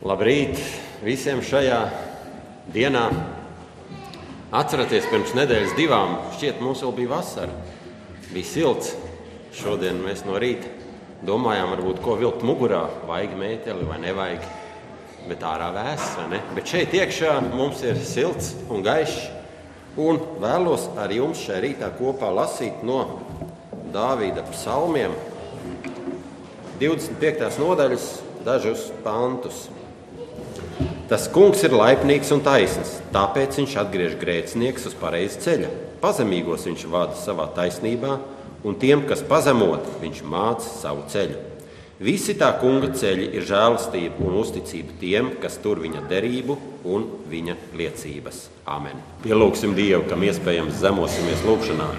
Labrīt visiem šajā dienā. Atceraties, pirms nedēļas divām, šķiet, mums vēl bija vasara. Bija silts. Šodien mēs no rīta domājām, varbūt ko vilkt mugurā, vajag mēteli vai nevajag. Bet ārā vēss, vai ne? Bet šeit iekšā mums ir silts un gaišs. Un vēlos ar jums šajā rītā kopā lasīt no Dāvida psalmiem 25. nodaļas dažus pantus. Tas kungs ir laipnīgs un taisns, tāpēc viņš atgriež grēcinieks uz pareiza ceļa. Pazemīgos viņš vada savā taisnībā, un tiem, kas pazemot, viņš māca savu ceļu. Visi tā kunga ceļi ir žēlastība un uzticība tiem, kas tur viņa derību un viņa liecības. Amen. Pielūgsim Dievu, kam iespējams zemosimies lūgšanā.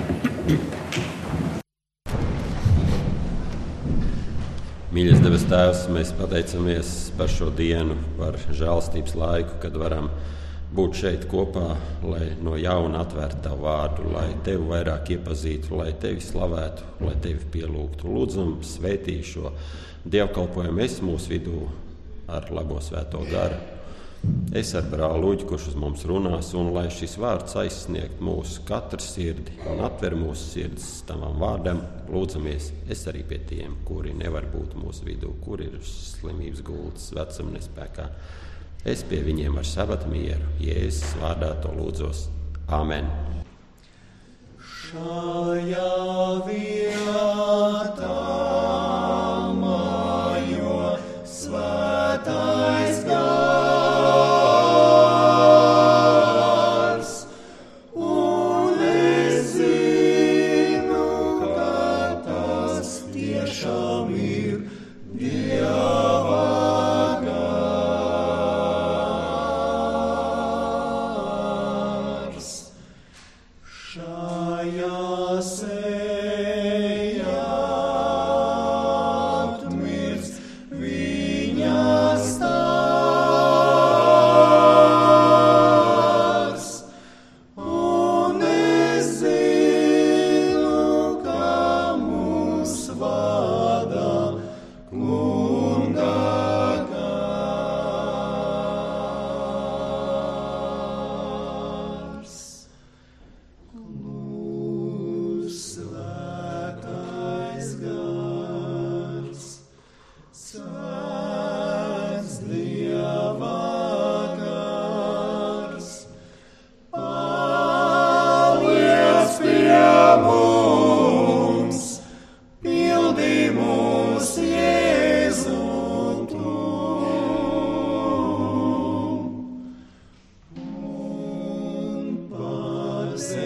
Mīļais debes Tēvs, mēs pateicamies par šo dienu, par žēlastības laiku, kad varam būt šeit kopā, lai no jauna atvērtu Tavu vārdu, lai Tevi vairāk iepazītu, lai Tevi slavētu, lai Tevi pielūgtu. Lūdzam, svētī šo dievkalpojumu es mūsu vidū ar labo svēto garu. Es ar brāli Uģi, kurš uz mums runās, un lai šis vārds aizsniegt mūsu katru sirdi un atver mūsu sirdis Tavam vārdam, lūdzamies es arī pie tiem, kuri nevar būt mūsu vidū, kuri ir slimības gultas vecuma nespēkā. Es pie viņiem ar sabata mieru, Jēzus vārdā to lūdzos. Amen. Šajā vietā mājo svētais gars, un es zinu, ka tas tiešām ir Dieva gars. Šajā sejā atmirst viņa stāsts, un es zinu, ka mūs vada kunga gars. Svētais gars, svēts Dieva gars, paliec pie mums, pildi mūs Jēzu tu. Un par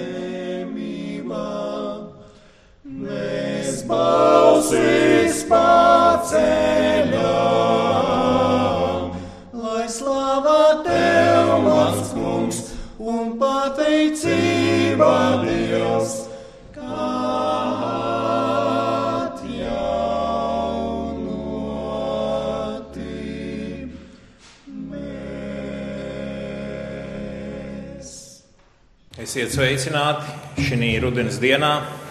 zemībām mēs balsis paceļam, lai slava Tev, mans kungs, un pateicība Dievs, kā atjaunoti mēs. Esiet sveicināti šī rudens dienā.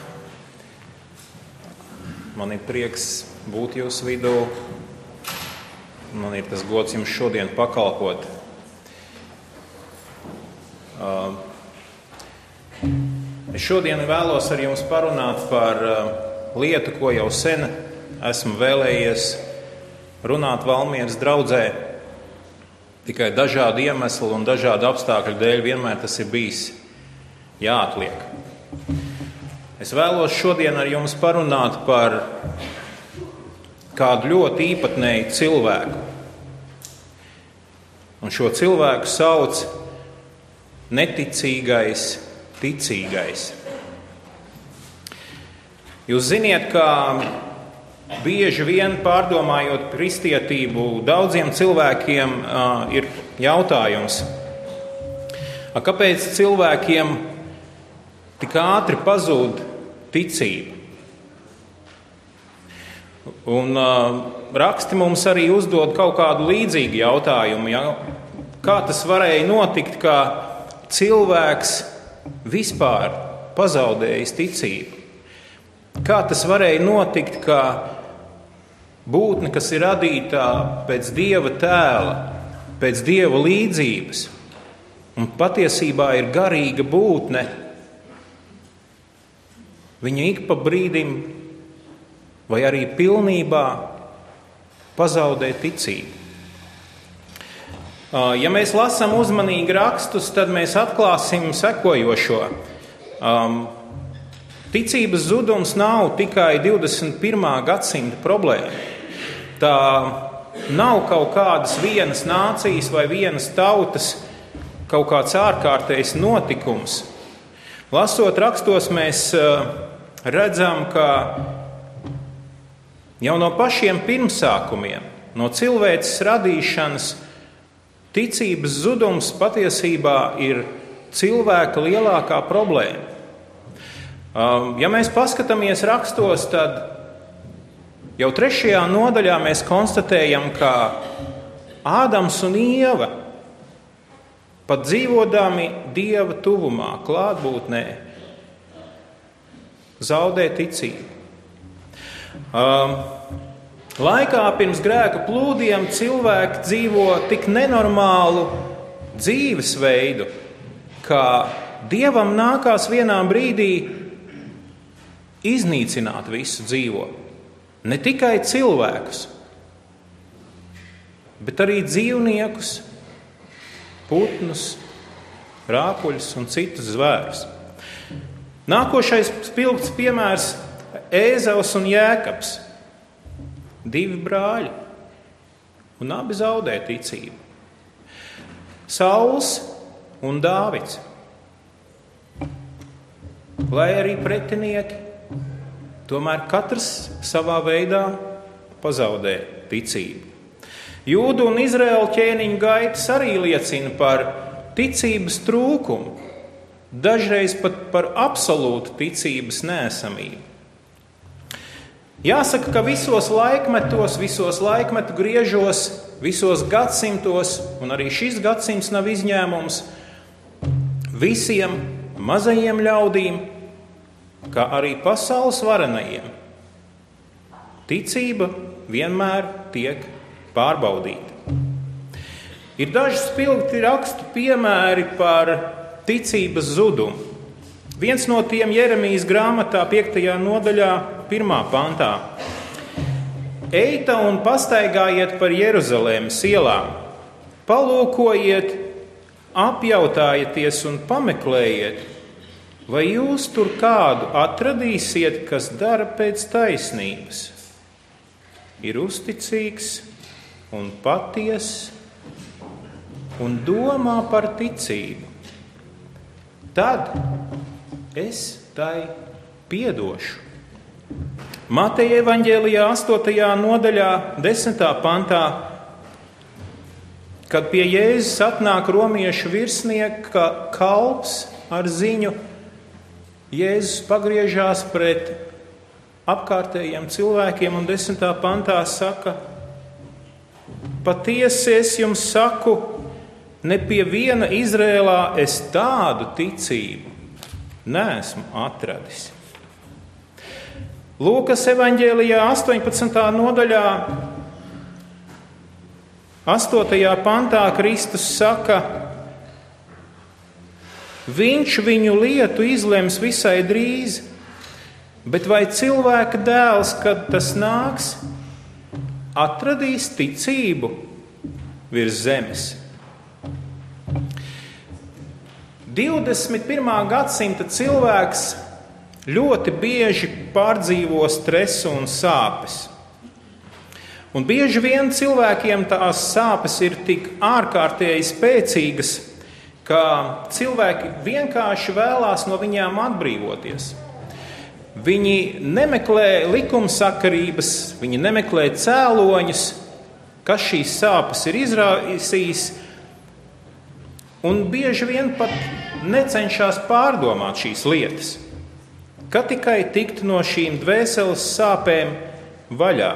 Man ir prieks būt jūsu vidū. Man ir tas gods jums šodien pakalpot. Es šodien vēlos ar jums parunāt par lietu, ko jau sen esmu vēlējies runāt Valmieras draudzē. Tikai dažādu iemeslu un dažādu apstākļu dēļ vienmēr tas ir bijis jāatliek. Es vēlos šodien ar jums parunāt par kādu ļoti īpatnēju cilvēku. Un šo cilvēku sauc neticīgais, ticīgais. Jūs ziniet, ka bieži vien pārdomājot kristietību, daudziem cilvēkiem ir jautājums, kāpēc cilvēkiem tik ātri pazūd ticība? Un raksti mums arī uzdod kaut kādu līdzīgu jautājumu. Ja? Kā tas varēja notikt, ka cilvēks vispār pazaudējis ticību? Kā tas varēja notikt, ka būtne, kas ir radīta pēc Dieva tēla, pēc Dieva līdzības, un patiesībā ir garīga būtne, viņa ik pa brīdim vai arī pilnībā pazaudē ticību. Ja mēs lasām uzmanīgi rakstus, tad mēs atklāsim sekojošo. Ticības zudums nav tikai 21. gadsimta problēma. Tā nav kaut kādas vienas nācijas vai vienas tautas kaut kāds ārkārtējs notikums. Lasot rakstos, mēs redzam, ka jau no pašiem pirmsākumiem, no cilvēces radīšanas, ticības zudums patiesībā ir cilvēka lielākā problēma. Ja mēs paskatāmies rakstos, tad jau 3. nodaļā mēs konstatējam, ka Ādams un Ieva, pat dzīvodami Dieva tuvumā, klātbūtnē, zaudē ticību. Laikā pirms grēka plūdiem cilvēki dzīvo tik nenormālu dzīvesveidu, ka Dievam nākās vienā brīdī iznīcināt visu dzīvo. Ne tikai cilvēkus, bet arī dzīvniekus, putnus, rāpuļus un citus zvērus. Nākošais spilgts piemērs - Ēzavs un Jēkabs. 2 brāļi, un abi zaudē ticību. Sauls un Dāvids. Lai arī pretinieki, tomēr katrs savā veidā pazaudē ticību. Jūdu un Izraēla ķēniņu gaitas arī liecina par ticības trūkumu, dažreiz pat par absolūtu ticības neesamību. Jāsaka, ka visos laikmetos, visos laikmetu griežos, visos gadsimtos, un arī šis gadsimts nav izņēmums, visiem mazajiem ļaudīm, kā arī pasaules varenajiem, ticība vienmēr tiek pārbaudīta. Ir daži spilgti rakstu piemēri par ticības zudumu. Viens no tiem Jeremijas grāmatā 5. nodaļā 1. pantā. Eita un pastaigājiet par Jeruzalemes ielām, palūkojiet, apjautājieties un pameklējiet, vai jūs tur kādu atradīsiet, kas dara pēc taisnības, ir uzticīgs un patiess un domā par ticību. Tad es tai piedošu. Mateja evaņģēlijā 8. nodaļā 10. pantā, kad pie Jēzus atnāk romiešu virsnieka kalps ar ziņu, Jēzus pagriežās pret apkārtējiem cilvēkiem un 10. pantā saka: patiesi es jums saku, ne pie viena Izrēlā es tādu ticību neesmu atradis. Lūkas evaņģēlijā 18. nodaļā 8. pantā Kristus saka: viņš viņu lietu izlems visai drīz, bet vai cilvēka dēls, kad tas nāks, atradīs ticību virs zemes? 21. gadsimta cilvēks ļoti bieži pārdzīvo stresu un sāpes. Un bieži vien cilvēkiem tās sāpes ir tik ārkārtēji spēcīgas, ka cilvēki vienkārši vēlās no viņām atbrīvoties. Viņi nemeklē likumsakarības, viņi nemeklē cēloņus, kas šīs sāpes ir izraisījis, un bieži vien pat necenšas pārdomāt šīs lietas, kā tikai tikt no šīm dvēseles sāpēm vaļā.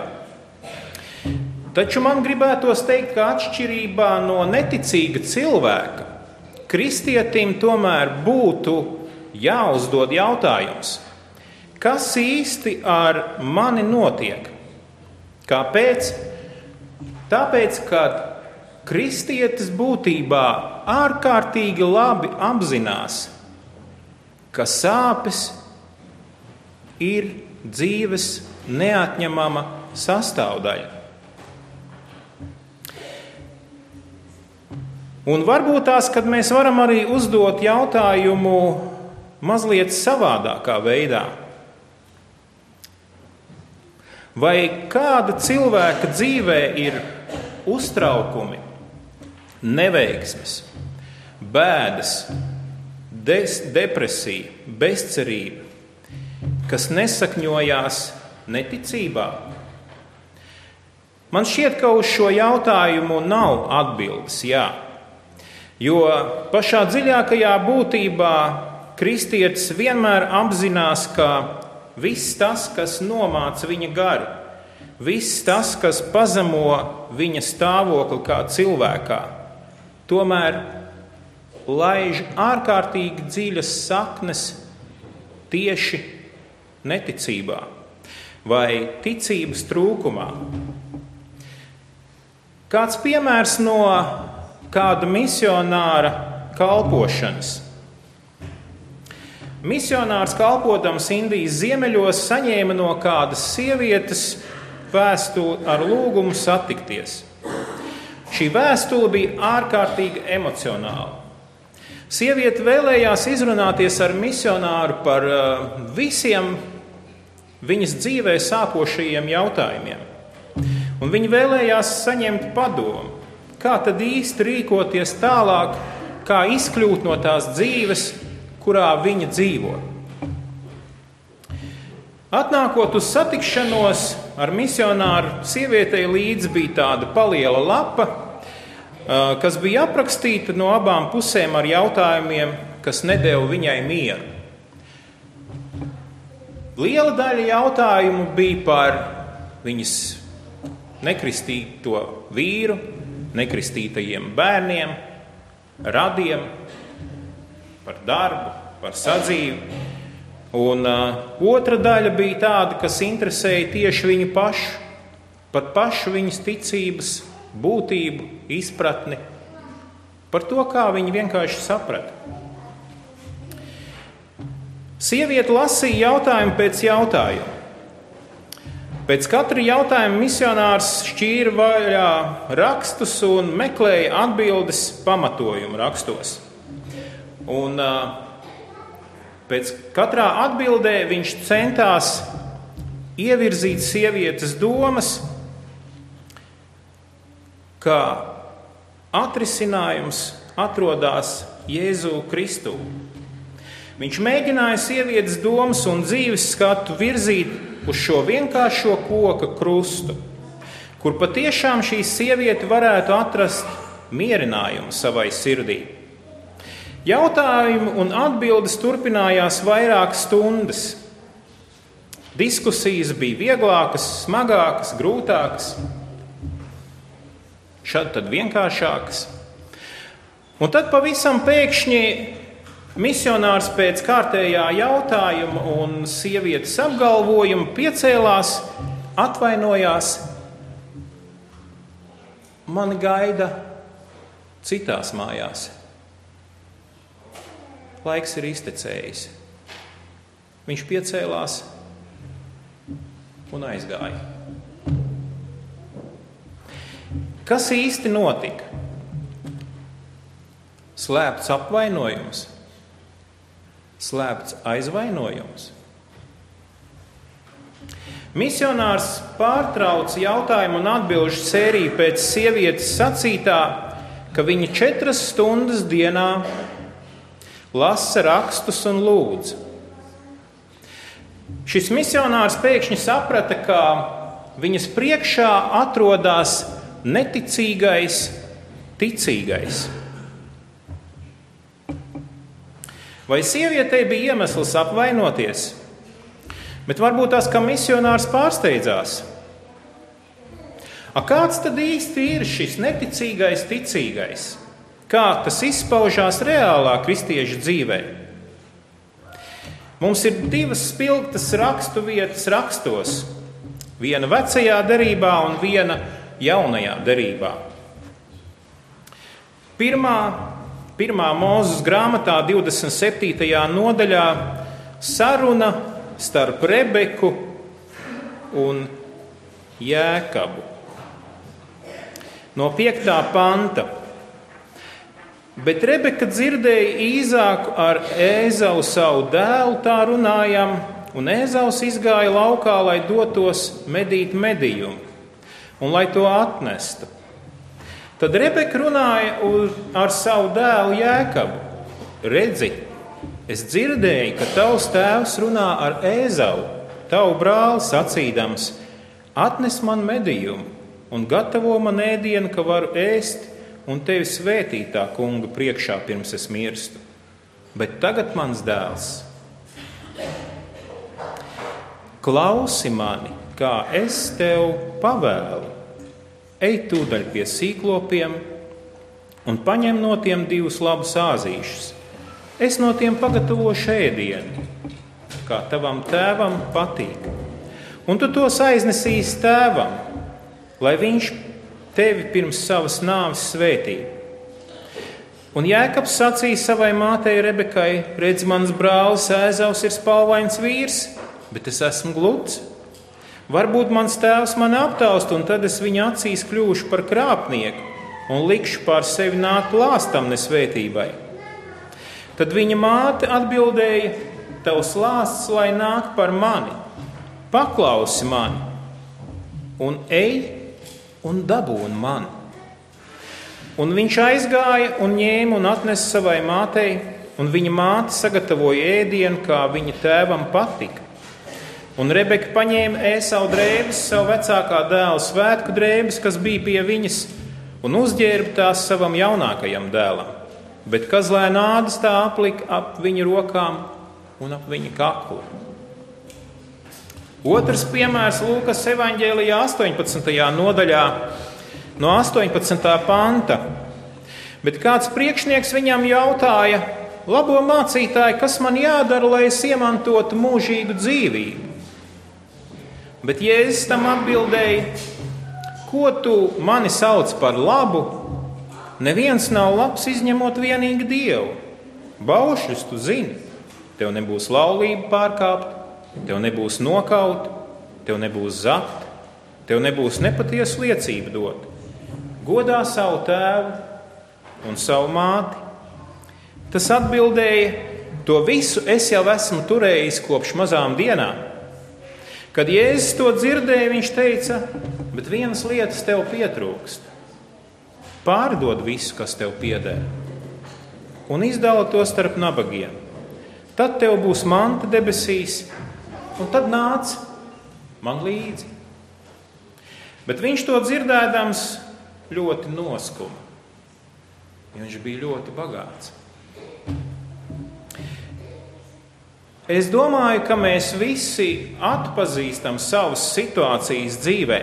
Taču man gribētos teikt, ka atšķirībā no neticīga cilvēka, kristietim tomēr būtu jāuzdod jautājums: kas īsti ar mani notiek? Kāpēc? Tāpēc, ka kristietis būtībā ārkārtīgi labi apzinās, ka sāpes ir dzīves neatņemama sastāvdaļa. Un varbūt tās, kad mēs varam arī uzdot jautājumu mazliet savādākā veidā. Vai kāda cilvēka dzīvē ir uztraukumi, neveiksmes, bēdas, depresija, bezcerība, kas nesakņojās neticībā? Man šķiet, ka uz šo jautājumu nav atbildes jā. Jo pašā dziļākajā būtībā kristietis vienmēr apzinās, ka viss tas, kas nomāca viņa garu, viss tas, kas pazemo viņa stāvokli kā cilvēkā, tomēr laiž ārkārtīgi dziļas saknes tieši neticībā vai ticības trūkumā. Kāds piemērs no kāda misionāra kalpošanas. Misionārs kalpotams Indijas ziemeļos saņēma no kādas sievietes vēstuli ar lūgumu satikties. Šī vēstule bija ārkārtīgi emocionāla. Sieviete vēlējās izrunāties ar misionāru par visiem viņas dzīvē sāpošajiem jautājumiem. Un viņa vēlējās saņemt padomu, kā tad īsti rīkoties tālāk, kā izkļūt no tās dzīves, kurā viņa dzīvo. Atnākot uz satikšanos ar misionāru, sievietei līdzi bija tāda paliela lapa, kas bija aprakstīta no abām pusēm ar jautājumiem, kas nedeva viņai mieru. Liela daļa jautājumu bija par viņas nekristīto vīru, nekristītajiem bērniem, radiem, par darbu, par sadzīvi. Un otra daļa bija tāda, kas interesēja tieši viņu pašu, par pašu viņas ticības būtību, izpratni, par to, kā viņi vienkārši saprata. Sieviete lasīja jautājumu pēc jautājuma. Pēc katra jautājuma misionārs šķīra vaļā rakstus un meklēja atbildes pamatojumu rakstos. Un pēc katrā atbildē viņš centās ievirzīt sievietes domas, ka atrisinājums atrodas Jēzu Kristu. Viņš mēģināja sievietes domas un dzīves skatu virzīt uz šo vienkāršo koka krustu, kur patiešām šī sieviete varētu atrast mierinājumu savai sirdī. Jautājumi un atbildes turpinājās vairākas stundas. Diskusijas bija vieglākas, smagākas, grūtākas, šad tad vienkāršākas. Un tad pavisam pēkšņi misionārs pēc kārtējā jautājuma un sievietes apgalvojuma piecēlās, atvainojās. Mani gaida citās mājās. Laiks ir iztecējis. Viņš piecēlās un aizgāja. Kas īsti notika? Slēpts apvainojums, slēpts aizvainojums. Misionārs pārtrauca jautājumu un atbilžu sēriju pēc sievietes sacītā, ka viņa 4 stundas dienā lasa rakstus un lūdz. Šis misionārs pēkšņi saprata, ka viņas priekšā atrodas neticīgais, ticīgais. Vai sievietei bija iemesls apvainoties? Bet varbūt tas, ka misionārs pārsteidzās. Kāds tad īsti ir šis neticīgais, ticīgais? Kā tas izpaužās reālā kristieša dzīvē? Mums ir 2 spilgtas rakstu vietas rakstos, Viena vecajā derībā un viena jaunajā derībā. Pirmā Mūzes grāmatā 27. nodaļā saruna starp Rebeku un Jēkabu. No 5. panta. Bet Rebeka dzirdēja Īzāku ar Ēzavu savu dēlu, tā runājam, un Ēzavs izgāja laukā, lai dotos medīt medījumu, un lai to atnestu. Tad Rebeka runāja ar savu dēlu Jēkabu. Redzi, es dzirdēju, ka tavs tēvs runā ar Ēzavu, tavu brāli, sacīdams, atnes man medījumu un gatavo man ēdienu, ka varu ēst un tevi svētīt tā kunga priekšā, pirms es mirstu. Bet tagad mans dēls, klausi mani, kā es tev pavēlu. Ej tūdaļ pie sīklopiem un paņem no tiem 2 labus āzīšus. Es no tiem pagatavošu ēdienu, kā tavam tēvam patīk. Un tu tos aiznesīsi tēvam, lai viņš tevi pirms savas nāves svētī. Un Jēkabs sacīja savai mātei Rebekai, redz, mans brālis Ēzavs ir spalvains vīrs, bet es esmu gluds. Varbūt mans tēvs mani aptaust, un tad es viņa acīs kļūšu par krāpnieku un likšu pār sevi nākt lāstam nesvētībai. Tad viņa māte atbildēja, tavs lāsts, lai nāk par mani, paklausi mani un ej un dabūn man. Un viņš aizgāja un ņēma un atnesa savai mātei, un viņa māte sagatavoja ēdienu, kā viņa tēvam patika. Un Rebeka paņēma Ēsavu drēbes, savu vecākā dēla svētku drēbes, kas bija pie viņas, un uzģērba tās savam jaunākajam dēlam. Bet kazlēna ādas tā aplika ap viņa rokām un ap viņa kaklu. Otrs piemērs Lūkas evaņģēlijā 18. nodaļā no 18. panta. Bet kāds priekšnieks viņam jautāja, labo mācītāji, kas man jādara, lai es iemantotu mūžīgu dzīvību? Bet Jēzus tam atbildēja, ko tu mani sauc par labu? Neviens nav labs izņemot vienīgi Dievu. Baušļus tu zini, tev nebūs laulība pārkāpt, tev nebūs nokaut, tev nebūs zakt, tev nebūs nepatiesu liecību dot. Godā savu tēvu un savu māti. Tas atbildēja, to visu es jau esmu turējis kopš mazām dienām. Kad Jēzus to dzirdēja, viņš teica, bet vienas lietas tev pietrūkst. Pārdod visu, kas tev pieder, un izdala to starp nabagiem. Tad tev būs manta debesīs, un tad nāc man līdzi. Bet viņš to dzirdēdams ļoti noskuma. Viņš bija ļoti bagāts. Es domāju, ka mēs visi atpazīstam savas situācijas dzīvē.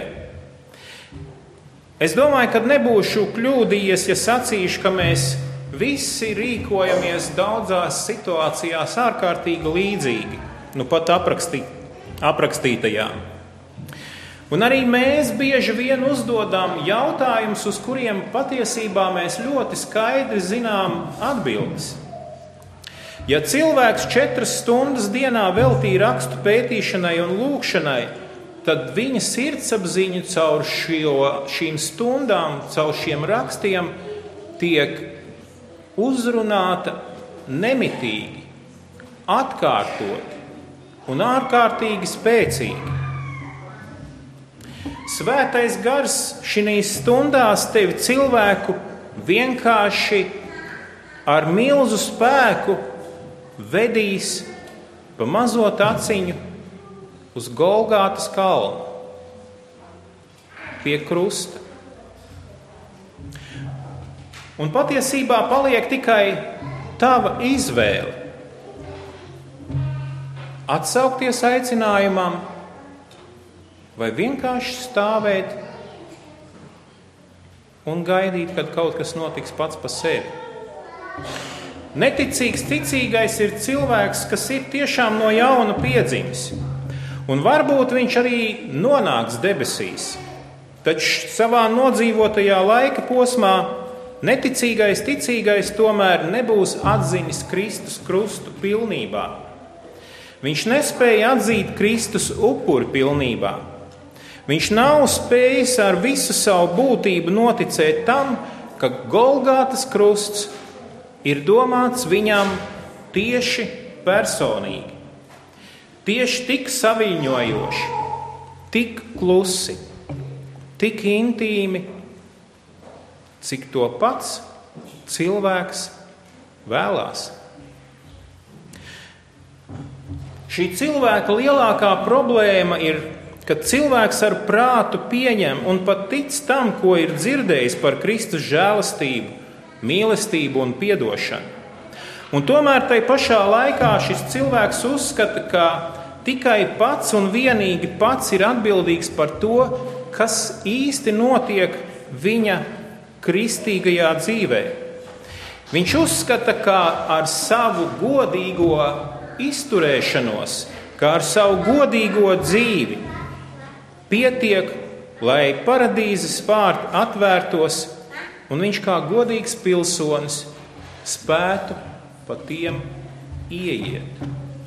Es domāju, ka nebūšu kļūdījies, ja sacīšu, ka mēs visi rīkojamies daudzās situācijās ārkārtīgi līdzīgi, pat aprakstītajām. Un arī mēs bieži vien uzdodam jautājumus, uz kuriem patiesībā mēs ļoti skaidri zinām atbildes. Ja cilvēks 4 stundas dienā veltīja rakstu pētīšanai un lūkšanai, tad viņa sirdsapziņa caur šīm stundām, caur šiem rakstiem tiek uzrunāta nemitīgi, atkārtoti un ārkārtīgi spēcīgi. Svētais gars šīs stundās tevi cilvēku vienkārši ar milzu spēku vedīs pa mazo taciņu uz Golgātas kalnu, pie krusta. Un patiesībā paliek tikai tava izvēle. Atsaukties aicinājumam vai vienkārši stāvēt un gaidīt, kad kaut kas notiks pats pa sevi. Neticīgs ticīgais ir cilvēks, kas ir tiešām no jauna piedzimis. Un varbūt viņš arī nonāks debesīs. Taču savā nodzīvotajā laika posmā neticīgais ticīgais tomēr nebūs atzinis Kristus krustu pilnībā. Viņš nespēja atzīt Kristus upuri pilnībā. Viņš nav spējis ar visu savu būtību noticēt tam, ka Golgātas krusts ir domāts viņam tieši personīgi. Tieši tik saviņojoši, tik klusi, tik intīmi, cik to pats cilvēks vēlās. Šī cilvēka lielākā problēma ir, ka cilvēks ar prātu pieņem un pat tic tam, ko ir dzirdējis par Kristus žēlastību, mīlestību un piedošanu. Un tomēr tai pašā laikā šis cilvēks uzskata, ka tikai pats un vienīgi pats ir atbildīgs par to, kas īsti notiek viņa kristīgajā dzīvē. Viņš uzskata, ka ar savu godīgo izturēšanos, ka ar savu godīgo dzīvi pietiek, lai paradīzes vārti atvērtos, un viņš kā godīgs pilsonis spētu pa tiem ieiet.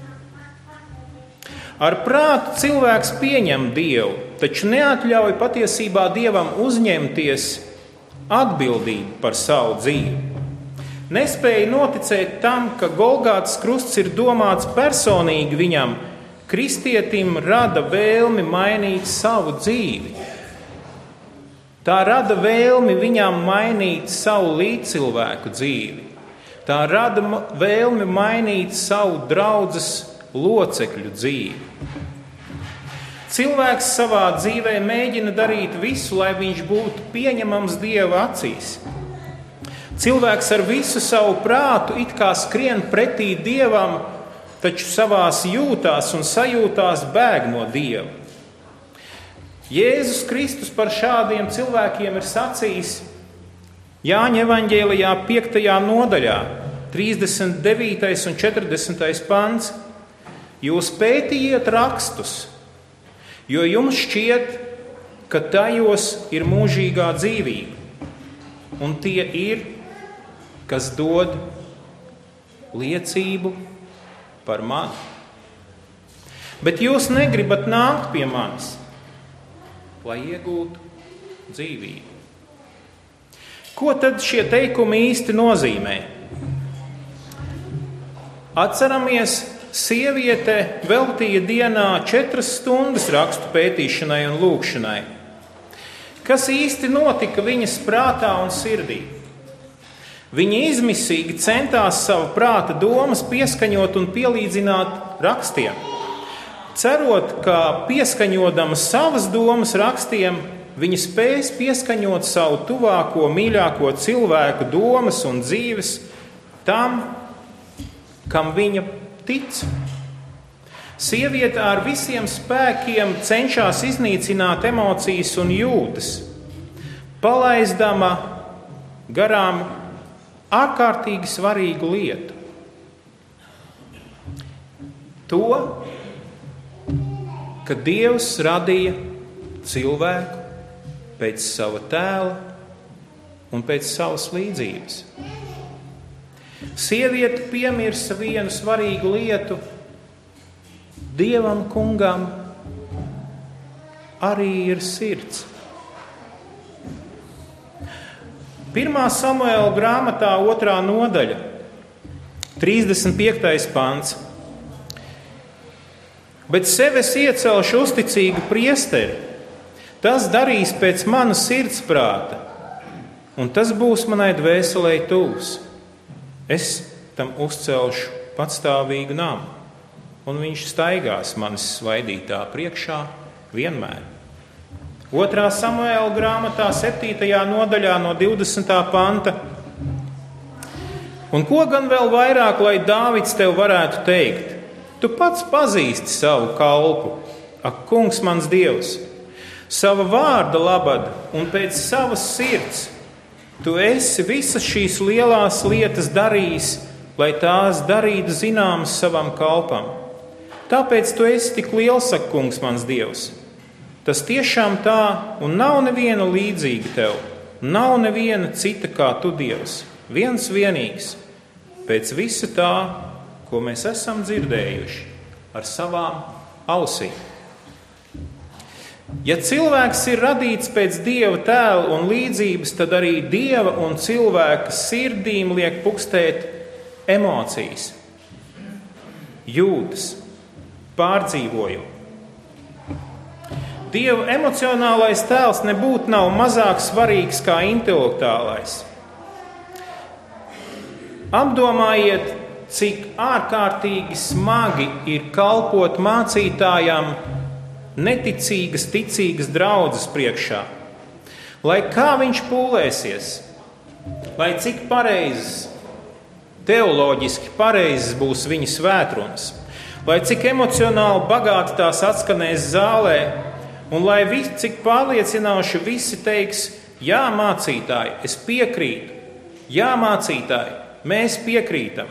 Ar prātu cilvēks pieņem Dievu, taču neatļauj patiesībā Dievam uzņemties atbildību par savu dzīvi. Nespēja noticēt tam, ka Golgātas krusts ir domāts personīgi viņam, kristietim rada vēlmi mainīt savu dzīvi. Tā rada vēlmi viņam mainīt savu līdzcilvēku dzīvi. Tā rada vēlmi mainīt savu draudzes locekļu dzīvi. Cilvēks savā dzīvē mēģina darīt visu, lai viņš būtu pieņemams Dieva acīs. Cilvēks ar visu savu prātu it kā skrien pretī Dievam, taču savās jūtās un sajūtās bēg no Dieva. Jēzus Kristus par šādiem cilvēkiem ir sacījis Jāņa evaņģēlijā 5. nodaļā, 39. un 40. pants. Jūs pētījiet rakstus, jo jums šķiet, ka tajos ir mūžīgā dzīvība, un tie ir, kas dod liecību par mani. Bet jūs negribat nākt pie manis, lai iegūtu dzīvību. Ko tad šie teikumi īsti nozīmē? Atceramies, sieviete veltīja dienā 4 stundas rakstu pētīšanai un lūgšanai. Kas īsti notika viņas prātā un sirdī? Viņa izmisīgi centās savu prāta domas pieskaņot un pielīdzināt rakstiem, cerot, ka pieskaņodama savas domas rakstiem, viņa spēs pieskaņot savu tuvāko, mīļāko cilvēku domas un dzīves tam, kam viņa tic. Sieviete ar visiem spēkiem cenšas iznīcināt emocijas un jūtas, palaizdama garām ārkārtīgi svarīgu lietu. To, ka Dievs radīja cilvēku pēc sava tēla un pēc savas līdzības. Sieviete piemirsa vienu svarīgu lietu. Dievam kungam arī ir sirds. 1. Samuēla grāmatā 2. nodaļa, 35. pants. Bet sev es iecelšu uzticīgu priesteri, tas darīs pēc manas sirds prāta, un tas būs manai dvēselei tuvs. Es tam uzcelšu patstāvīgu namu, un viņš staigās manis svaidītā priekšā vienmēr. 2. Samuēla grāmatā 7. nodaļā no 20. panta. Un ko gan vēl vairāk, lai Dāvids tev varētu teikt? Tu pats pazīsti savu kalpu, ak, kungs mans Dievs, sava vārda labad un pēc savas sirds. Tu esi visas šīs lielās lietas darījis, lai tās darītu zināmas savam kalpam. Tāpēc tu esi tik liels, saka kungs mans Dievs. Tas tiešām tā, un nav neviena līdzīga tev. Nav neviena cita kā tu, Dievs. Viens vienīgs, pēc visa tā, ko mēs esam dzirdējuši ar savām ausīm. Ja cilvēks ir radīts pēc Dieva tēla un līdzības, tad arī Dieva un cilvēka sirdīm liek pukstēt emocijas, jūtas, pārdzīvojumu. Dieva emocionālais tēls nebūtu nav mazāk svarīgs kā intelektuālais. Apdomājiet, cik ārkārtīgi smagi ir kalpot mācītājam neticīgas, ticīgas draudzes priekšā. Lai kā viņš pūlēsies, lai cik pareizes, teoloģiski pareizes būs viņa svētrunas, lai cik emocionāli bagāti tās atskanēs zālē, un lai cik pārliecinoši visi teiks, jā, mācītāji, es piekrītu, jā, mācītāji, mēs piekrītam.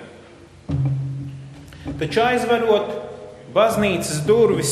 Taču aizverot baznīcas durvis,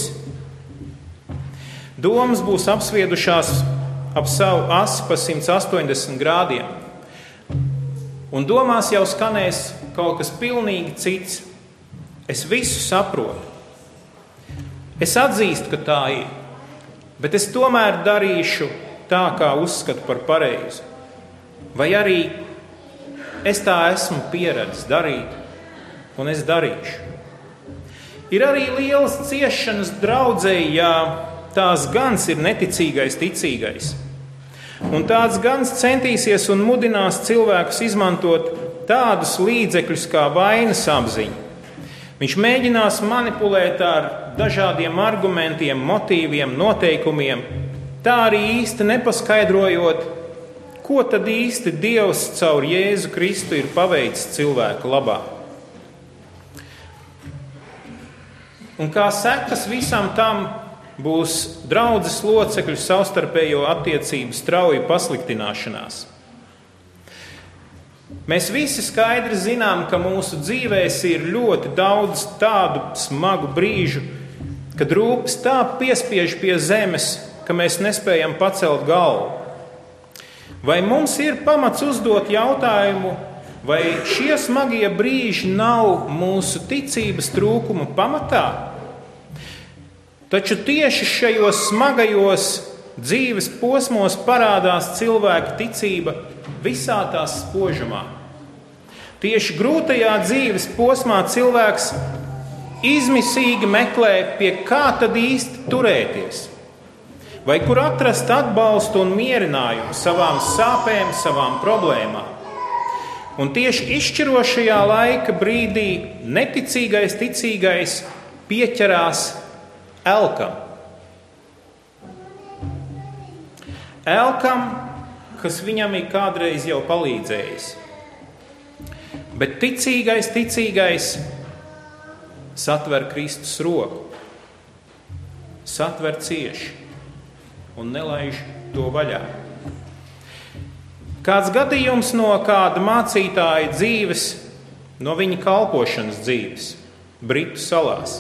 domas būs apsviedušās ap savu asi pa 180 grādiem. Un domās jau skanēs kaut kas pilnīgi cits. Es visu saprotu. Es atzīstu, ka tā ir. Bet es tomēr darīšu tā, kā uzskatu par pareizu. Vai arī es tā esmu pieredzis darīt, un es darīšu. Ir arī lielas ciešanas draudzē, ja tās gans ir neticīgais, ticīgais. Un tāds gans centīsies un mudinās cilvēkus izmantot tādus līdzekļus kā vainas apziņa. Viņš mēģinās manipulēt ar dažādiem argumentiem, motīviem, noteikumiem, tā arī īsti nepaskaidrojot, ko tad īsti Dievs caur Jēzu Kristu ir paveicis cilvēku labā. Un kā sekas visam tam būs draudzes locekļu savstarpējo attiecību strauja pasliktināšanās. Mēs visi skaidri zinām, ka mūsu dzīvēs ir ļoti daudz tādu smagu brīžu, kad rūpes tā piespiež pie zemes, ka mēs nespējam pacelt galvu. Vai mums ir pamats uzdot jautājumu, vai šie smagie brīži nav mūsu ticības trūkuma pamatā? Taču tieši šajos smagajos dzīves posmos parādās cilvēka ticība visā tās spožumā. Tieši grūtajā dzīves posmā cilvēks izmisīgi meklē, pie kā tad īsti turēties, vai kur atrast atbalstu un mierinājumu savām sāpēm, savām problēmām. Un tieši izšķirošajā laika brīdī neticīgais, ticīgais pieķerās elkam. Elkam, kas viņam ir kādreiz jau palīdzējis. Bet ticīgais, ticīgais satver Kristus roku, satver cieši un nelaiž to vaļā. Kāds gadījums no kāda mācītāja dzīves, no viņa kalpošanas dzīves, Britu salās.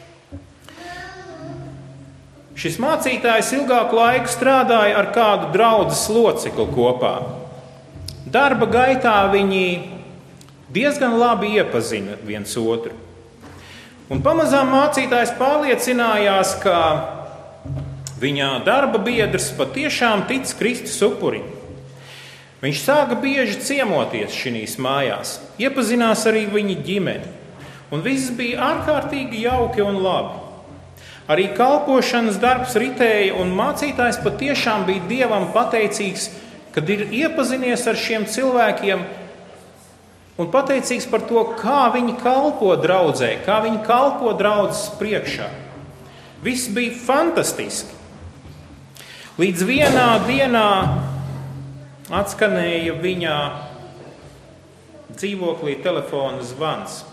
Šis mācītājs ilgāku laiku strādāja ar kādu draudzes locekli kopā. Darba gaitā viņi diezgan labi iepazina viens otru. Un pamazām mācītājs pārliecinājās, ka viņa darba biedrs patiešām tic Kristus upurim. Viņš sāka bieži ciemoties šīs mājās, iepazinās arī viņa ģimeni, un viss bija ārkārtīgi jauki un labi. Arī kalpošanas darbs ritēja, un mācītājs patiešām bija Dievam pateicīgs, kad ir iepazinies ar šiem cilvēkiem un pateicīgs par to, kā viņi kalpo draudzē, kā viņi kalpo draudzes priekšā. Viss bija fantastiski. Līdz vienā dienā atskanēja viņa dzīvoklī telefona zvans.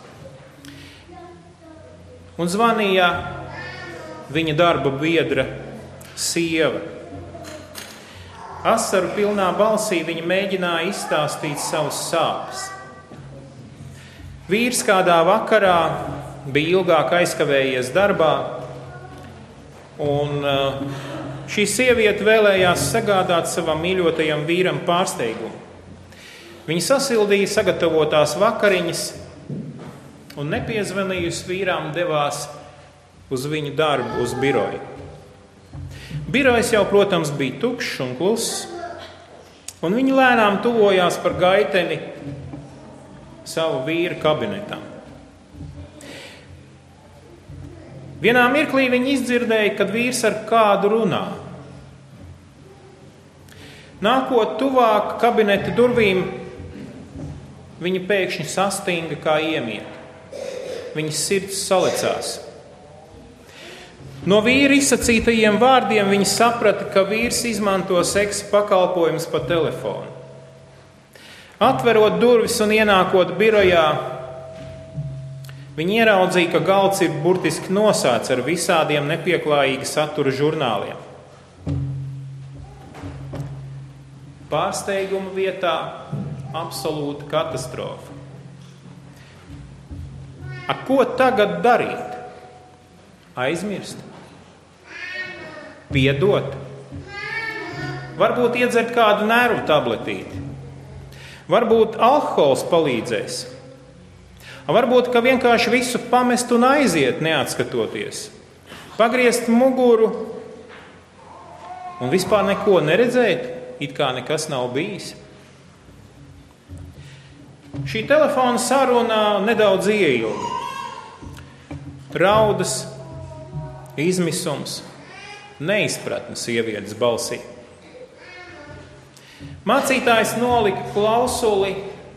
Un zvanīja viņa darba biedra sieva. Asaru pilnā balsī viņa mēģināja izstāstīt savas sāpes. Vīrs kādā vakarā bija ilgāk aizkavējies darbā, un šī sieviete vēlējās sagādāt savam mīļotajam vīram pārsteigumu. Viņa sasildīja sagatavotās vakariņas un nepiezvanījusi vīrām devās uz viņu darbu, uz biroju. Birojs jau, protams, bija tukšs un kluss, un viņi lēnām tuvojās par gaiteni savu vīru kabinetam. Vienā mirklī viņi izdzirdēja, kad vīrs ar kādu runā. Nākot tuvāk kabineta durvīm, viņa pēkšņi sastinga kā iemieta. Viņas sirds salecās. No vīra izsacītajiem vārdiem viņa saprata, ka vīrs izmanto seksa pakalpojumus pa telefonu. Atverot durvis un ienākot birojā, viņi ieraudzīja, ka galds ir burtiski nosēts ar visādiem nepieklājīga satura žurnāliem. Pārsteiguma vietā absolūta katastrofa. Ko tagad darīt? Aizmirst? Piedot? Varbūt iedzert kādu nervu tabletīti? Varbūt alkohols palīdzēs? Varbūt, ka vienkārši visu pamest un aiziet, neatskatoties? Pagriezt muguru un vispār neko neredzēt, it kā nekas nav bijis? Šī telefona saruna nedaudz ieilga. Raudas, izmisums, neizpratne sievietes balsī. Mācītājs nolika klausuli,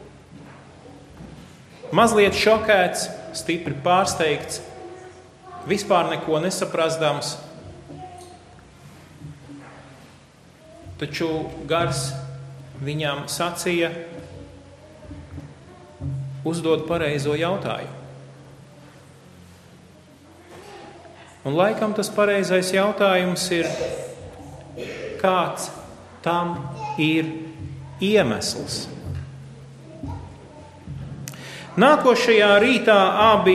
mazliet šokēts, stipri pārsteigts, vispār neko nesaprastams. Taču gars viņam sacīja: uzdod pareizo jautājumu. Un laikam tas pareizais jautājums ir, kāds tam ir iemesls? Nākošajā rītā abi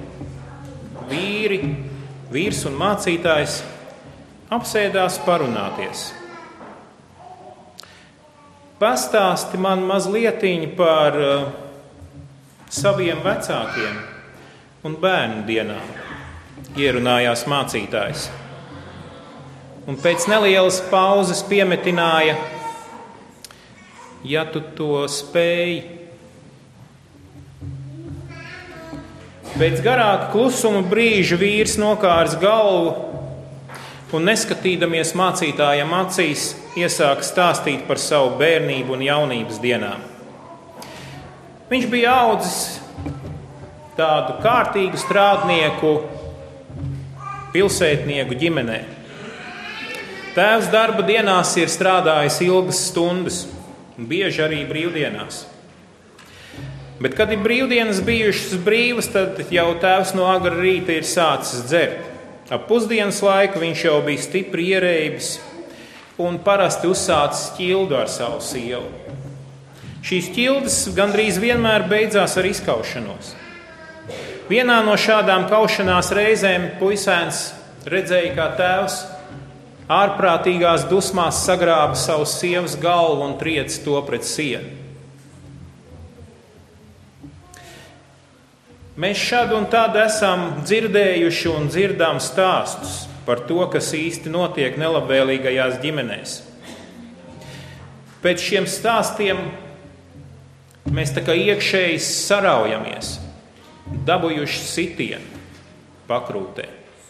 vīrs un mācītājs, apsēdās parunāties. Pastāsti man mazlietiņi par saviem vecākiem un bērnu dienām, ierunājās mācītājs. Un pēc nelielas pauzes piemetināja: ja tu to spēji. Pēc garāka klusuma brīža vīrs nokārs galvu un, neskatīdamies mācītājam acīs, iesāka stāstīt par savu bērnību un jaunības dienām. Viņš bija audzis tādu kārtīgu strādnieku, pilsētnieku ģimenē. Tēvs darba dienās ir strādājis ilgas stundas, bieži arī brīvdienās. Bet, kad ir brīvdienas bijušas brīvas, tad jau tēvs no agra rīta ir sācis dzert. Ap pusdienas laiku viņš jau bija stipri ierēbis un parasti uzsācis ķildu ar savu sievu. Šīs ķildes gandrīz vienmēr beidzās ar izkaušanos. Vienā no šādām kaušanās reizēm puisēns redzēja, kā tēvs ārprātīgās dusmās sagrāba savu sievas galvu un triec to pret sienu. Mēs šad un tad esam dzirdējuši un dzirdām stāstus par to, kas īsti notiek nelabvēlīgajās ģimenēs. Pēc šiem stāstiem mēs tā kā iekšēji saraujamies, dabūjuši sitienu pakrūtē.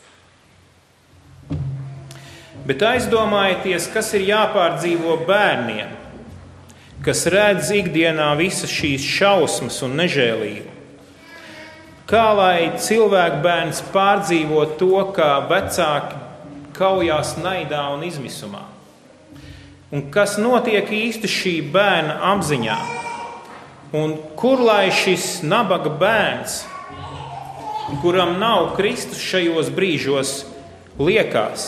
Bet aizdomājieties, kas ir jāpārdzīvo bērniem, kas redz ikdienā visas šīs šausmas un nežēlību. Kā lai cilvēkbērns pārdzīvo to, kā vecāki kaujās naidā un izmisumā? Un kas notiek īsti šī bērna apziņā? Un kur lai šis nabaga bērns, kuram nav Kristus šajos brīžos, liekās?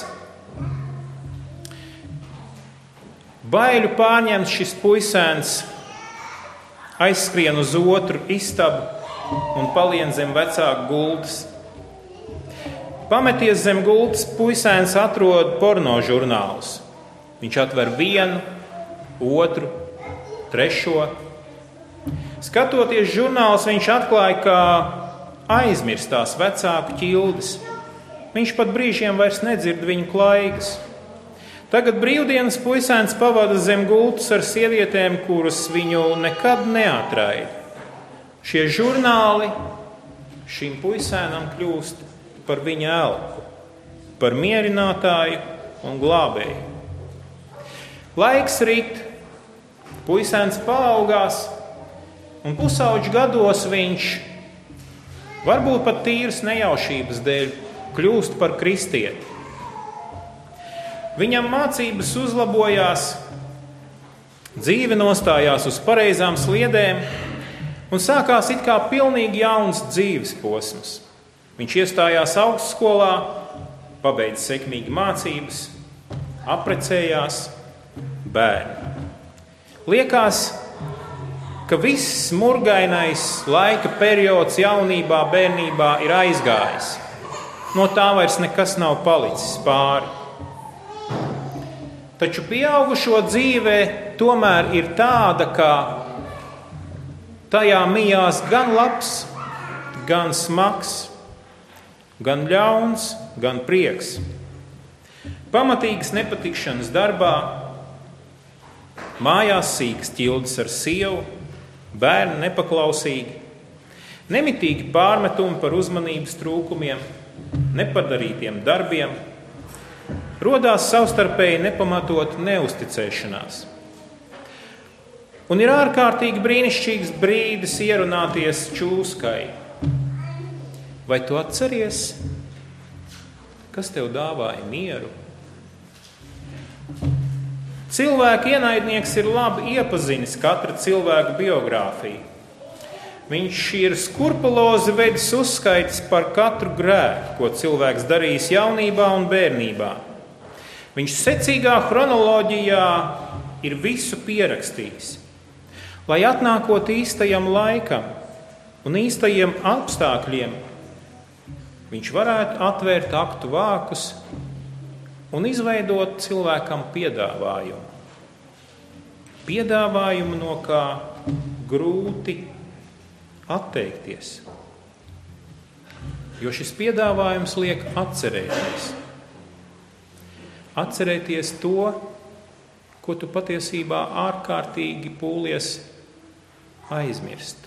Baiļu pārņemts šis puisēns aizskrien uz otru istabu un palien zem vecāku gultas. Pameties zem gultas, puisēns atrod porno žurnālus. Viņš atver vienu, otru, trešo. Skatoties žurnālus, viņš atklāja, ka aizmirstās vecāku ķildes. Viņš pat brīžiem vairs nedzird viņu klaigas. Tagad brīvdienas puisēns pavada zem gultas ar sievietēm, kuras viņu nekad neatraida. Šie žurnāli šim puisēnam kļūst par viņa elpu, par mierinātāju un glābēju. Laiks rit, puisēns paaugās, un pusauģu gados viņš, varbūt pat tīras nejaušības dēļ, kļūst par kristieti. Viņam mācības uzlabojās, dzīve nostājās uz pareizām sliedēm, un sākās it kā pilnīgi jauns dzīves posms. Viņš iestājās augstskolā, pabeidza sekmīgi mācības, apprecējās, bērni. Liekas, ka viss murgainais laika periods jaunībā, bērnībā ir aizgājis. No tā vairs nekas nav palicis pāri. Taču pieaugušo dzīve tomēr ir tāda, ka tajā mijās gan labs, gan smags, gan ļauns, gan prieks. Pamatīgas nepatikšanas darbā, mājās sīkas ķildes ar sievu, bērni nepaklausīgi, nemitīgi pārmetumi par uzmanības trūkumiem, nepadarītiem darbiem, rodās savstarpēji nepamatot neusticēšanās. Un ir ārkārtīgi brīnišķīgs brīdis ierunāties čūskai. Vai tu atceries, kas tev dāvāja mieru? Cilvēka ienaidnieks ir labi iepazinis katra cilvēka biogrāfiju. Viņš ir skrupulozi vedis uzskaitis par katru grēku, ko cilvēks darījis jaunībā un bērnībā. Viņš secīgā chronoloģijā ir visu pierakstījis. Lai atnākot īstajam laikam un īstajiem apstākļiem, viņš varētu atvērt aktu vākus un izveidot cilvēkam piedāvājumu. Piedāvājumu, no kā grūti atteikties. Jo šis piedāvājums liek atcerēties. Atcerēties to, ko tu patiesībā ārkārtīgi pūlies aizmirst.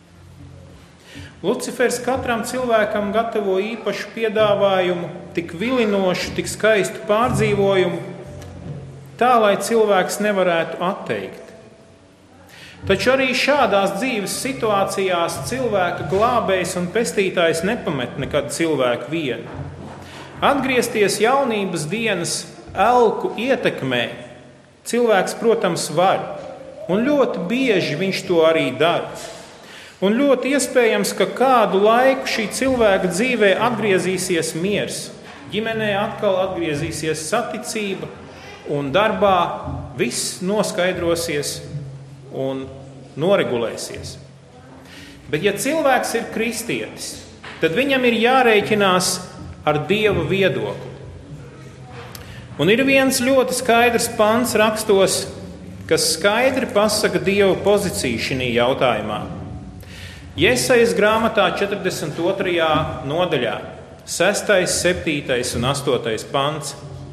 Lucifers katram cilvēkam gatavo īpašu piedāvājumu, tik vilinošu, tik skaistu pārdzīvojumu, tā, lai cilvēks nevarētu atteikt. Taču arī šādās dzīves situācijās cilvēka glābējs un pestītājs nepamet nekad cilvēku vienu. Atgriezties jaunības dienas elku ietekmē cilvēks, protams, var, un ļoti bieži viņš to arī dara. Un ļoti iespējams, ka kādu laiku šī cilvēka dzīvē atgriezīsies miers, ģimenē atkal atgriezīsies saticība, un darbā viss noskaidrosies un noregulēsies. Bet ja cilvēks ir kristietis, tad viņam ir jārēķinās ar Dieva viedokli. Un ir viens ļoti skaidrs pants rakstos, kas skaidri pasaka Dieva pozīciju šī jautājumā. Jesajas grāmatā 42. nodaļā, 6., 7. un 8. pants.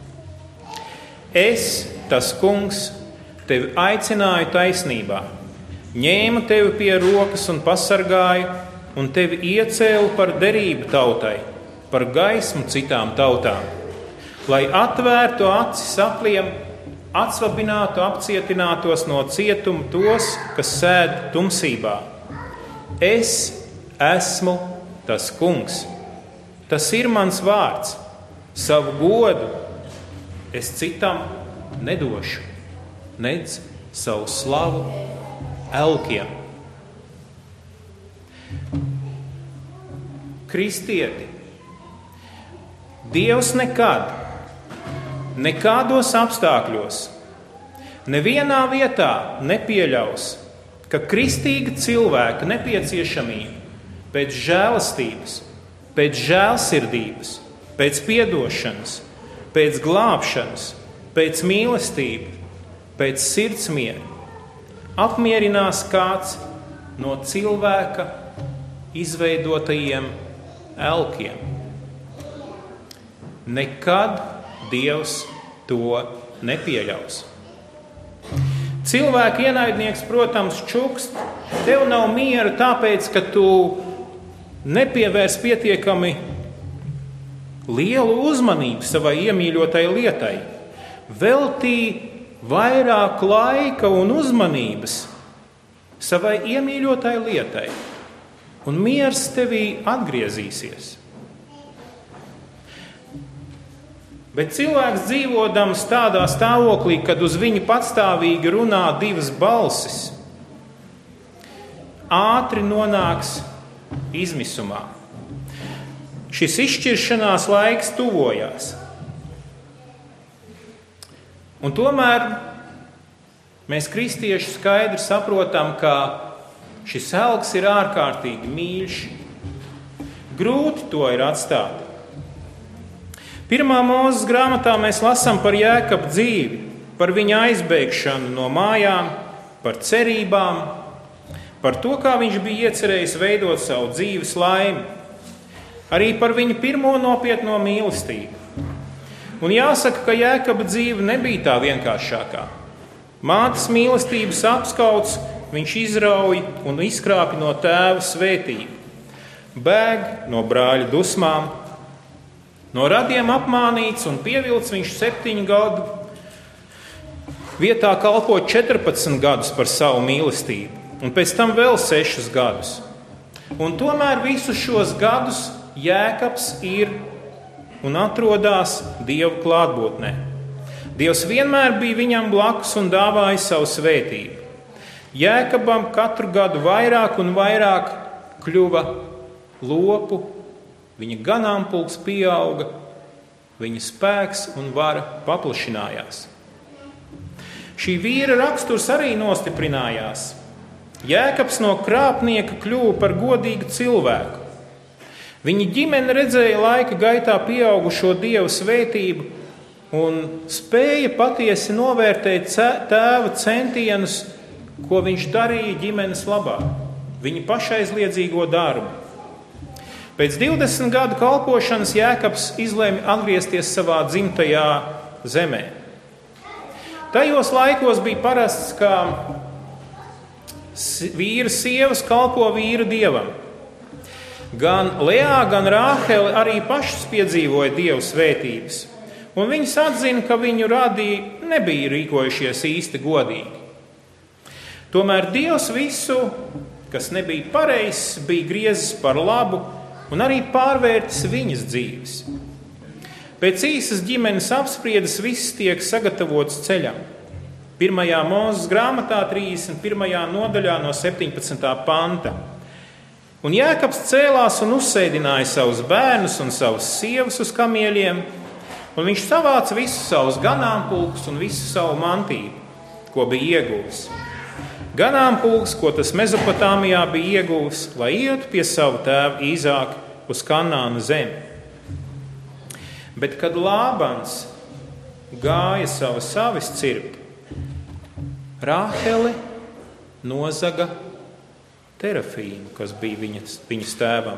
Es, tas kungs, tevi aicināju taisnībā, ņēmu tevi pie rokas un pasargāju, un tevi iecēlu par derību tautai, par gaismu citām tautām, lai atvērtu acis apliem, atsvabinātu apcietinātos no cietuma tos, kas sēd tumsībā. Es esmu tas kungs. Tas ir mans vārds. Savu godu es citam nedošu, nedz savu slavu elkiem. Kristieti, Dievs nekad, nekādos apstākļos, nevienā vietā nepieļaus, ka kristīga cilvēka nepieciešamība pēc žēlastības, pēc žēlsirdības, pēc piedošanas, pēc glābšanas, pēc mīlestības, pēc sirdsmiera apmierinās kāds no cilvēka izveidotajiem elkiem. Nekad Dievs to nepieļaus. Cilvēka ienaidnieks, protams, čukst, tev nav miera tāpēc, ka tu nepievērs pietiekami lielu uzmanību savai iemīļotai lietai. Veltī vairāk laika un uzmanības savai iemīļotai lietai, un miers tevī atgriezīsies. Bet cilvēks dzīvodams tādā stāvoklī, kad uz viņu patstāvīgi runā divas balsis, ātri nonāks izmisumā. Šis izšķiršanās laiks tuvojās. Un tomēr mēs kristieši skaidri saprotam, ka šis elks ir ārkārtīgi mīļš. Grūti to ir atstāt. 1. Mūzes grāmatā mēs lasām par Jēkabu dzīvi, par viņa aizbēgšanu no mājām, par cerībām, par to, kā viņš bija iecerējis veidot savu dzīves laimi, arī par viņa pirmo nopietno mīlestību. Un jāsaka, ka Jēkaba dzīve nebija tā vienkāršākā. Mātes mīlestības apskauts viņš izrauj un izkrāpj no tēva svētību, bēg no brāļa dusmām, no radiem apmānīts un pievilts viņš 7 gadu vietā kalpo 14 gadus par savu mīlestību, un pēc tam vēl 6 gadus. Un tomēr visus šos gadus Jēkabs ir un atrodas Dieva klātbūtnē. Dievs vienmēr bija viņam blakus un dāvāja savu svētību. Jēkabam katru gadu vairāk un vairāk kļuva lopu, viņa ganāmpulks pieauga, viņa spēks un vara paplašinājās. Šī vīra raksturs arī nostiprinājās. Jēkabs no krāpnieka kļuva par godīgu cilvēku. Viņa ģimene redzēja laika gaitā pieaugušo Dieva svētību un spēja patiesi novērtēt tēva centienus, ko viņš darīja ģimenes labā, viņa pašaizliedzīgo darbu. Pēc 20 gadu kalpošanas Jēkabs izlēma atgriezties savā dzimtajā zemē. Tajos laikos bija parasts, ka vīra sievas kalpo vīra dievam. Gan Lejā, gan Rāhele arī pašas piedzīvoja Dieva svētības, un viņas atzina, ka viņu radīja nebija rīkojušies īsti godīgi. Tomēr Dievs visu, kas nebija pareizs, bija griezis par labu un arī pārvērtis viņas dzīves. Pēc īsas ģimenes apspriedes viss tiek sagatavots ceļam. 1. Mūzes grāmatā 31. nodaļā no 17. panta. Un Jēkabs cēlās un uzsēdināja savus bērnus un savus sievas uz kamieļiem, un viņš savāca visus savus ganāmpulkus un visu savu mantību, ko bija ieguvis. Ganāmpulks, ko tas Mezopotāmijā bija ieguvis, lai ietu pie savu tēvu Īzāku uz Kanānu zemi. Bet, kad Lābans gāja savas avis cirpt, Rāhele nozaga Terafīnu, kas bija viņas tēvam.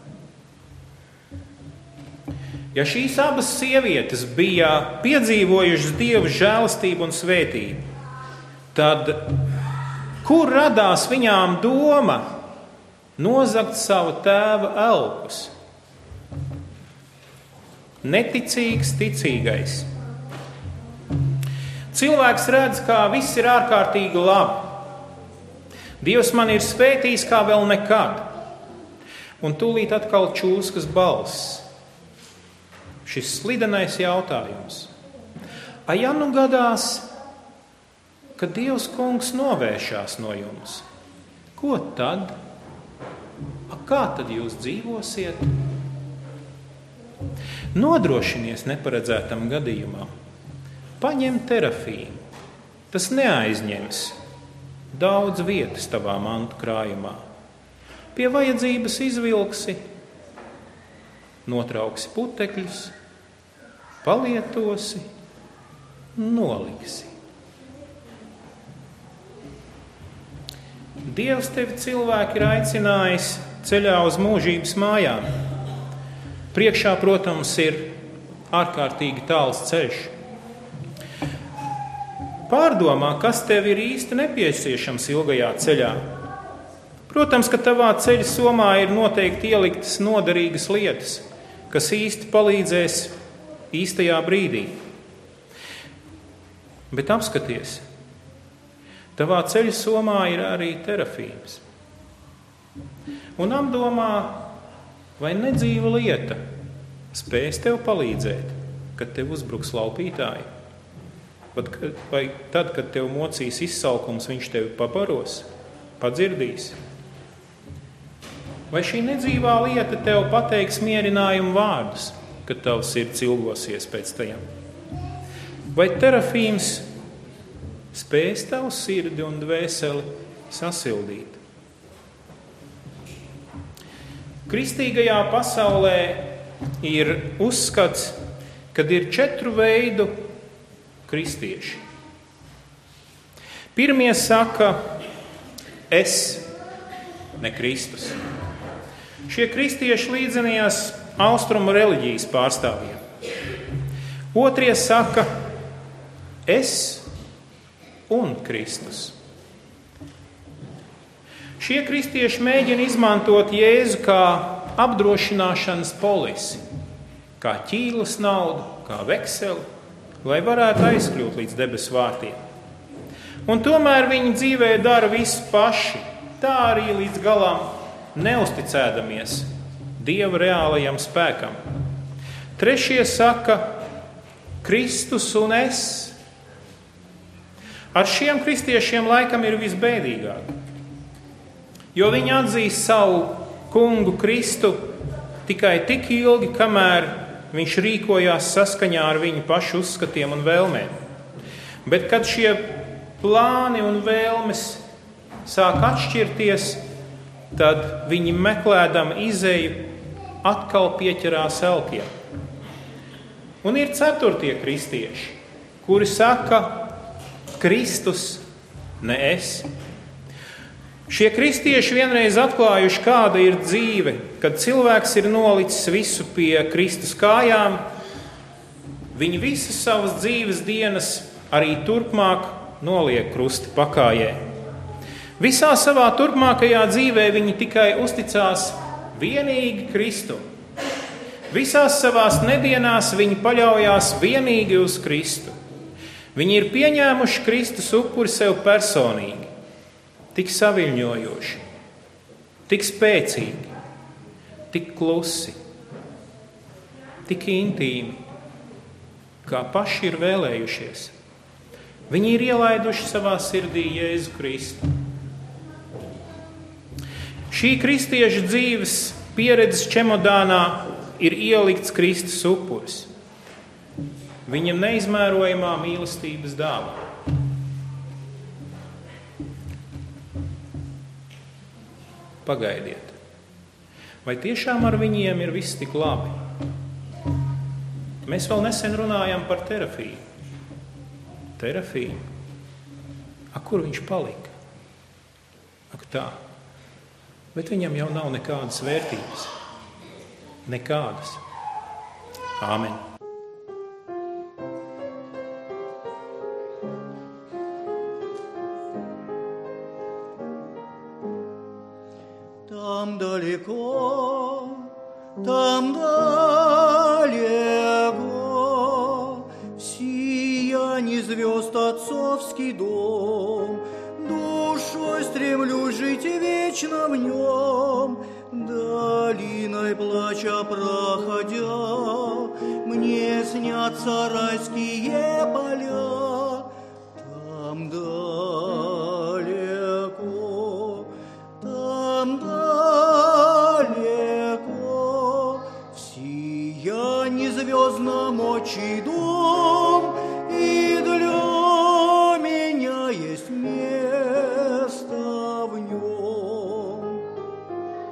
Ja šīs abas sievietes bija piedzīvojušas Dieva žēlastību un svētību, tad kur radās viņām doma nozagt savu tēva elkus? Neticīgs, ticīgais. Cilvēks redz, kā viss ir ārkārtīgi labi. Dievs man ir svētījis kā vēl nekad. Un tūlīt atkal čūskas balss. Šis slidenais jautājums. Ja nu gadās, ka Dievs kungs novēršās no jums, ko tad? Kā tad jūs dzīvosiet? Nodrošinies neparedzētam gadījumam. Paņem terafīnu. Tas neaizņems daudz vietas tavā mantu krājumā. Pie vajadzības izvilksi, notrauksi putekļus, palietosi, noliksi. Dievs tevi, cilvēki, ir aicinājis ceļā uz mūžības mājām. Priekšā, protams, ir ārkārtīgi tāls ceļš. Pārdomā, kas tev ir īsti nepieciešams ilgajā ceļā. Protams, ka tavā ceļa somā ir noteikti ieliktas noderīgas lietas, kas īsti palīdzēs īstajā brīdī. Bet apskaties, tavā ceļa somā ir arī terafīms. Un apdomā, vai nedzīva lieta spēs tev palīdzēt, kad tev uzbruks laupītāji? Vai tad, kad tev mocīs izsalkums, viņš tevi pabaros, padzirdīs? Vai šī nedzīvā lieta tev pateiks mierinājumu vārdus, kad tavs sirds ilgosies pēc tajam? Vai terafīms spēs tavu sirdi un dvēseli sasildīt? Kristīgajā pasaulē ir uzskats, kad ir 4 veidu kristieši. Pirmie saka, es, ne Kristus. Šie kristieši līdzinājās austrumu reliģijas pārstāvjiem. Otrie saka, es un Kristus. Šie kristieši mēģina izmantot Jēzu kā apdrošināšanas polisi, kā ķīlas naudu, kā vekseli, lai varētu aizkļūt līdz debesu vārtiem. Un tomēr viņi dzīvē dara visu paši, tā arī līdz galam neusticēdamies Dieva reālajam spēkam. Trešie saka, Kristus un es. Ar šiem kristiešiem laikam ir visbēdīgāk, jo viņi atzīst savu kungu Kristu tikai tik ilgi, kamēr viņš rīkojās saskaņā ar viņu pašu uzskatiem un vēlmēm. Bet kad šie plāni un vēlmes sāk atšķirties, tad viņi meklēdam izeju atkal pieķerās elkiem. Un ir 4. kristieši, kuri saka, Kristus, ne es. Šie kristieši vienreiz atklājuši, kāda ir dzīve, kad cilvēks ir nolicis visu pie Kristus kājām. Viņi visas savas dzīves dienas arī turpmāk noliek krusta pakājē. Visā savā turpmākajā dzīvē viņi tikai uzticās vienīgi Kristum. Visās savās nedienās viņi paļaujās vienīgi uz Kristu. Viņi ir pieņēmuši Kristus upuri sev personīgi. Tik saviļņojoši, tik spēcīgi, tik klusi, tik intīmi, kā paši ir vēlējušies. Viņi ir ielaiduši savā sirdī Jēzu Kristu. Šī kristieša dzīves pieredzes čemodānā ir ielikts Kristus upuris, viņam neizmērojamā mīlestības dāvā. Pagaidiet, vai tiešām ar viņiem ir viss tik labi? Mēs vēl nesen runājām par terafiju. Terafiju? Kur viņš palika? Ak tā, bet viņam jau nav nekādas vērtības. Nekādas. Āmen. Там далеко, в сиянии звезд отцовский дом, душой стремлюсь жить вечно в нем, долиной плача проходя, мне снятся райские поля. Там далеко, в сиянии звездном отчий дом, и для меня есть место в нем.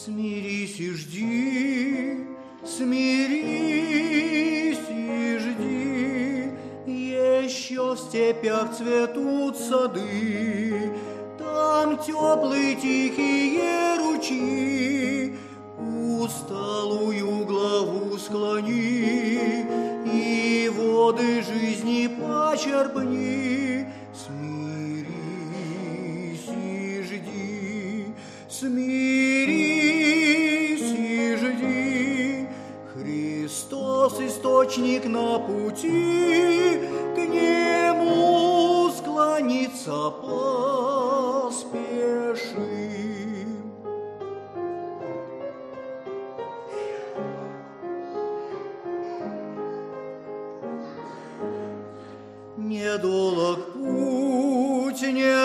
Смирись и жди, смирись и жди, еще в степях цветут сады, там теплые тихие ручьи, усталую главу склони и воды жизни почерпни. Смирись и жди, смирись и жди. Христос источник на пути, к нему склониться поспеши. Недолог путь,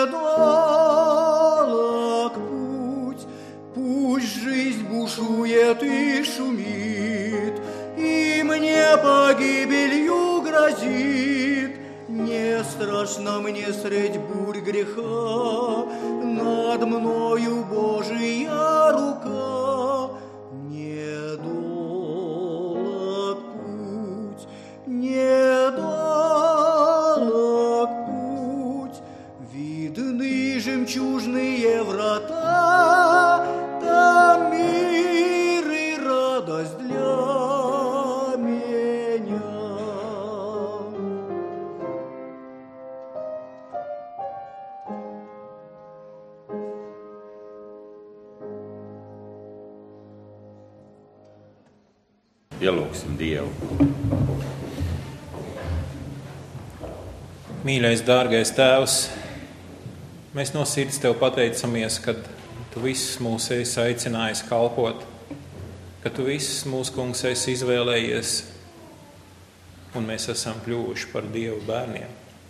недолог путь, пусть жизнь бушует и шумит, и мне погибелью грозит. Не страшно мне средь бурь греха, над мною Божия рука. Недолог путь, недолог путь, видны жемчужные врата, там мир и радость для меня. Ielūksim Dievu. Mīļais, dārgais Tēvs, mēs no sirds Tev pateicamies, ka Tu visus mūs esi aicinājis kalpot, ka Tu visus mūs, Kungs, esi izvēlējies, un mēs esam kļuvuši par Dievu bērniem.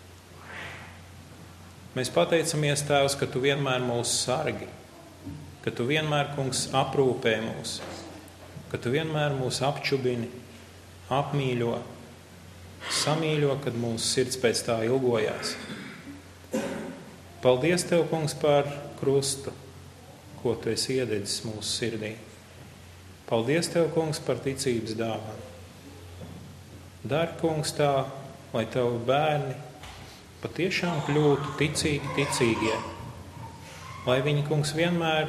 Mēs pateicamies, Tēvs, ka Tu vienmēr mūs sargi, ka Tu vienmēr, Kungs, aprūpē mūs, ka Tu vienmēr mūs apčubini, apmīļo, samīļo, kad mūsu sirds pēc tā ilgojās. Paldies Tev, Kungs, par krustu, ko Tu esi iededzis mūsu sirdī. Paldies Tev, Kungs, par ticības dāvanu. Dari, Kungs, tā, lai Tavi bērni patiešām kļūtu ticīgie, lai viņi, Kungs, vienmēr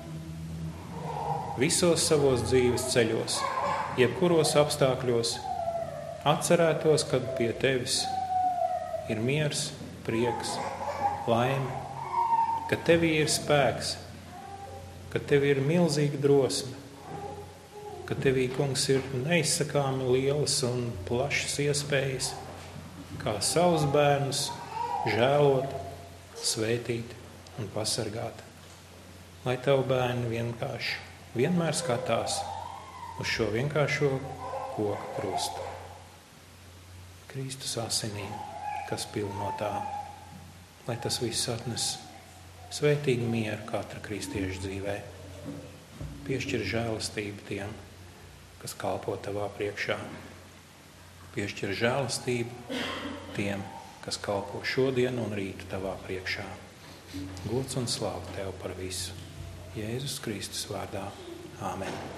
visos savos dzīves ceļos, jebkuros apstākļos, atcerētos, kad pie Tevis ir miers, prieks, laime, ka Tevī ir spēks, ka Tevī ir milzīga drosme, ka Tevī, Kungs, ir neizsakāmi lielas un plašas iespējas, kā savus bērnus žēlot, svētīt un pasargāt. Lai Tavu bērni vienkārši vienmēr skatās uz šo vienkāršo koka krustu. Kristus asinīm, kas piln no tā, lai tas viss atnes svētīgu mieru katra kristieša dzīvē. Piešķir žēlastību tiem, kas kalpo Tavā priekšā. Piešķir žēlastību tiem, kas kalpo šodien un rītu Tavā priekšā. Gods un slāva Tev par visu. Jēzus Kristus vārdā. Āmen.